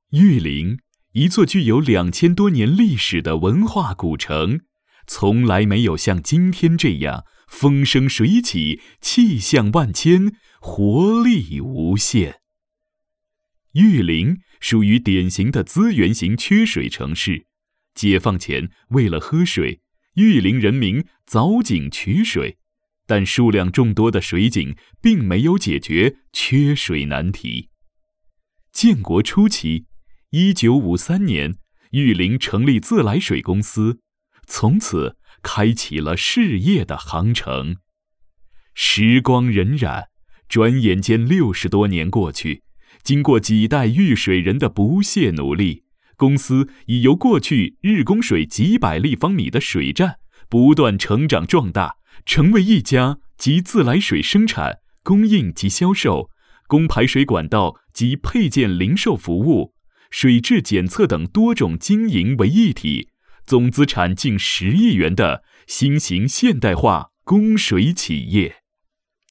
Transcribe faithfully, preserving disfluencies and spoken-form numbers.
玉林，一座具有两千多年历史的文化古城，从来没有像今天这样风生水起，气象万千，活力无限。玉林属于典型的资源型缺水城市，解放前为了喝水，玉林人民凿井取水，但数量众多的水井并没有解决缺水难题。建国初期，一九五三年，玉林成立自来水公司，从此开启了事业的航程。时光荏苒，转眼间六十多年过去，经过几代玉水人的不懈努力，公司已由过去日供水几百立方米的水站，不断成长壮大，成为一家集自来水生产、供应及销售、供排水管道及配件零售服务、水质检测等多种经营为一体，总资产近十亿元的新型现代化供水企业。